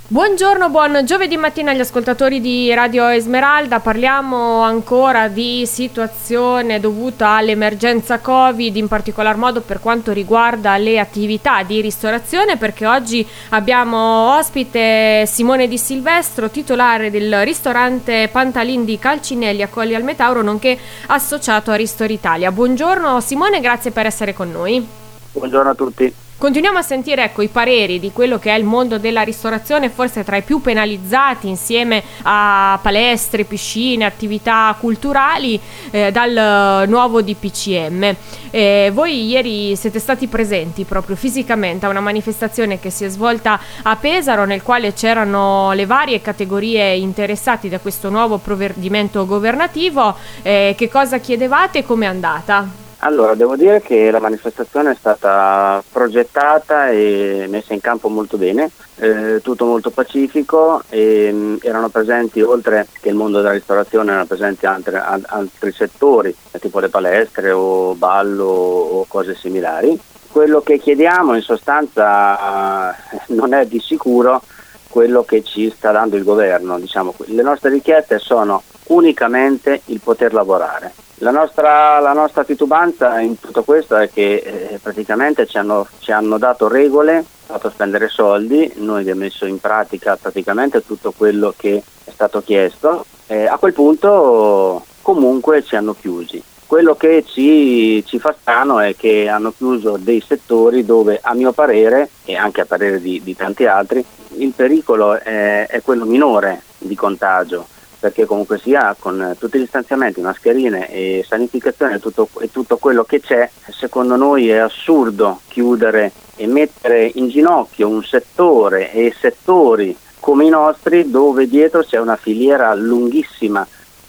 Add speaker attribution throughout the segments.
Speaker 1: Buongiorno, buon giovedì mattina agli ascoltatori di Radio Esmeralda. Parliamo ancora di situazione dovuta all'emergenza Covid, in particolar modo per quanto riguarda le attività di ristorazione, perché oggi abbiamo ospite Simone Di Silvestro, titolare del ristorante Pantalin di Calcinelli a Colli al Metauro, nonché associato a Ristoritalia. Buongiorno Simone, grazie per essere con noi.
Speaker 2: Buongiorno a tutti.
Speaker 1: Continuiamo a sentire i pareri di quello che è il mondo della ristorazione, forse tra i più penalizzati insieme a palestre, piscine, attività culturali dal nuovo DPCM. Voi ieri siete stati presenti proprio fisicamente a una manifestazione che si è svolta a Pesaro, nel quale c'erano le varie categorie interessate da questo nuovo provvedimento governativo. Che cosa chiedevate e com'è andata?
Speaker 2: Allora, devo dire che la manifestazione è stata progettata e messa in campo molto bene, tutto molto pacifico, e erano presenti, oltre che il mondo della ristorazione, erano presenti altri settori, tipo le palestre o ballo o cose similari. Quello che chiediamo in sostanza non è di sicuro quello che ci sta dando il governo. Diciamo, le nostre richieste sono unicamente il poter lavorare. La nostra titubanza in tutto questo è che praticamente ci hanno dato regole, fatto spendere soldi, noi abbiamo messo in pratica praticamente tutto quello che è stato chiesto, a quel punto comunque ci hanno chiusi. Quello che ci fa strano è che hanno chiuso dei settori dove, a mio parere e anche a parere di tanti altri, il pericolo è quello minore di contagio, perché comunque sia, con tutti gli stanziamenti, mascherine e sanificazione e tutto quello che c'è, secondo noi è assurdo chiudere e mettere in ginocchio un settore e settori come i nostri, dove dietro c'è una filiera lunghissima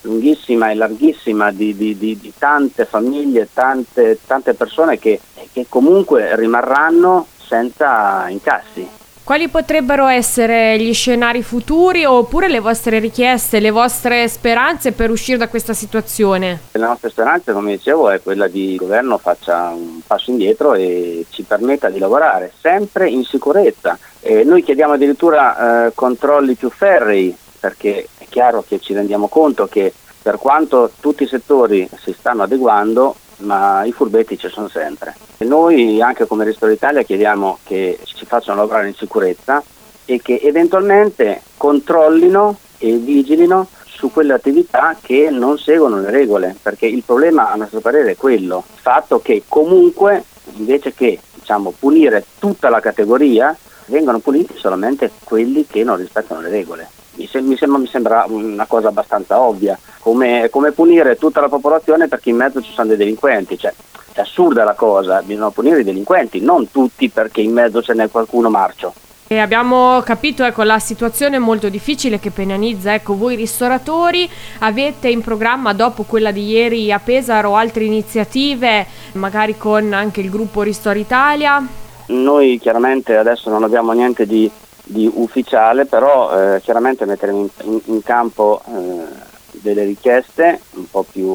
Speaker 2: e larghissima di tante famiglie, tante persone che comunque rimarranno senza incassi.
Speaker 1: Quali potrebbero essere gli scenari futuri oppure le vostre richieste, le vostre speranze per uscire da questa situazione?
Speaker 2: La nostra speranza, come dicevo, è quella di il governo faccia un passo indietro e ci permetta di lavorare sempre in sicurezza. Noi chiediamo addirittura controlli più ferrei, perché è chiaro che ci rendiamo conto che per quanto tutti i settori si stanno adeguando, ma i furbetti ci sono sempre. E noi anche come Ristoritalia chiediamo che ci facciano lavorare in sicurezza e che eventualmente controllino e vigilino su quelle attività che non seguono le regole, perché il problema a nostro parere è quello, il fatto che comunque invece che punire tutta la categoria, vengono puniti solamente quelli che non rispettano le regole. Mi sembra una cosa abbastanza ovvia, come punire tutta la popolazione perché in mezzo ci sono dei delinquenti. È assurda la cosa, bisogna punire i delinquenti, non tutti perché in mezzo ce n'è qualcuno marcio.
Speaker 1: E abbiamo capito la situazione molto difficile che penalizza voi ristoratori. Avete in programma, dopo quella di ieri a Pesaro, altre iniziative, magari con anche il gruppo Ristoritalia?
Speaker 2: Noi chiaramente adesso non abbiamo niente di ufficiale, però chiaramente metteremo in campo delle richieste un po' più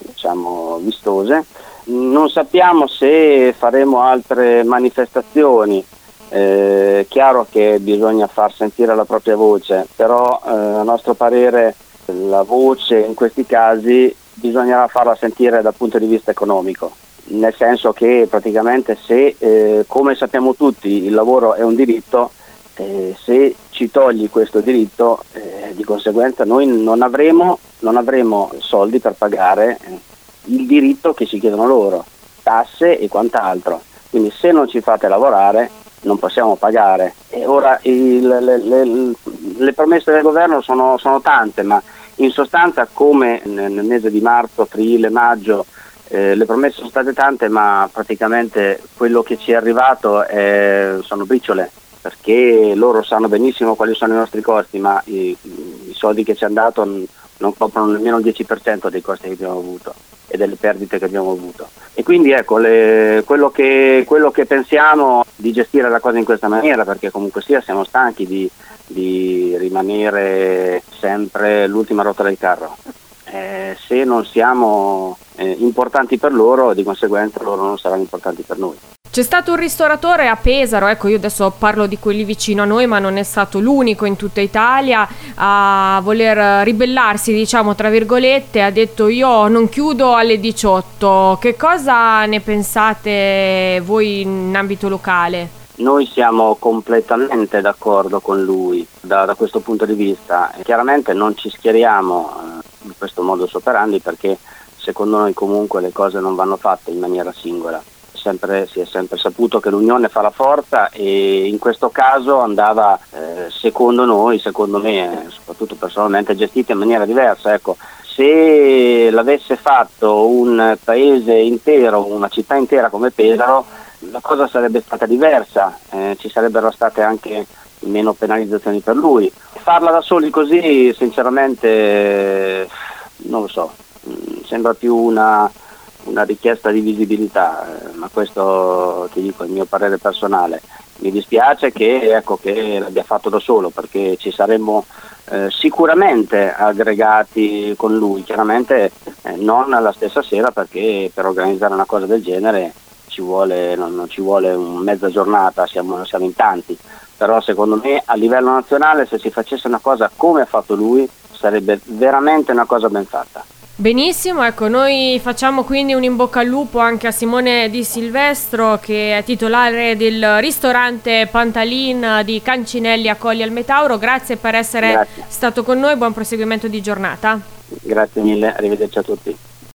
Speaker 2: vistose. Non sappiamo se faremo altre manifestazioni, chiaro che bisogna far sentire la propria voce, però a nostro parere la voce in questi casi bisognerà farla sentire dal punto di vista economico, nel senso che praticamente se come sappiamo tutti il lavoro è un diritto, se ci togli questo diritto, di conseguenza noi non avremo soldi per pagare il diritto che ci chiedono loro, tasse e quant'altro. Quindi se non ci fate lavorare non possiamo pagare. E ora le promesse del governo sono tante, ma in sostanza, come nel mese di marzo, aprile, maggio, le promesse sono state tante, ma praticamente quello che ci è arrivato sono briciole, perché loro sanno benissimo quali sono i nostri costi, ma i soldi che ci hanno dato non coprono nemmeno il 10% dei costi che abbiamo avuto e delle perdite che abbiamo avuto. E quindi quello che pensiamo di gestire la cosa in questa maniera, perché comunque siamo stanchi di rimanere sempre l'ultima ruota del carro. Se non siamo importanti per loro, di conseguenza loro non saranno importanti per noi.
Speaker 1: C'è stato un ristoratore a Pesaro, ecco, io adesso parlo di quelli vicino a noi, ma non è stato l'unico in tutta Italia a voler ribellarsi, diciamo tra virgolette, ha detto io non chiudo alle 18. Che cosa ne pensate voi in ambito locale?
Speaker 2: Noi siamo completamente d'accordo con lui da questo punto di vista. Chiaramente non ci schieriamo in questo modus operandi, perché secondo noi comunque le cose non vanno fatte in maniera singola. Si è sempre saputo che l'unione fa la forza, e in questo caso andava secondo me, soprattutto personalmente, gestita in maniera diversa. Ecco, se l'avesse fatto un paese intero, una città intera come Pesaro, la cosa sarebbe stata diversa, ci sarebbero state anche meno penalizzazioni per lui. Farla da soli così sinceramente non lo so, sembra più una richiesta di visibilità, ma questo ti dico è il mio parere personale. Mi dispiace che l'abbia fatto da solo, perché ci saremmo sicuramente aggregati con lui, chiaramente non la stessa sera, perché per organizzare una cosa del genere non ci vuole mezza giornata, siamo in tanti, però secondo me a livello nazionale, se si facesse una cosa come ha fatto lui, sarebbe veramente una cosa ben fatta.
Speaker 1: Benissimo, ecco, noi facciamo quindi un in bocca al lupo anche a Simone Di Silvestro, che è titolare del ristorante Pantalin di Cancinelli a Colli al Metauro. Grazie per essere stato con noi, buon proseguimento di giornata.
Speaker 2: Grazie mille, arrivederci a tutti.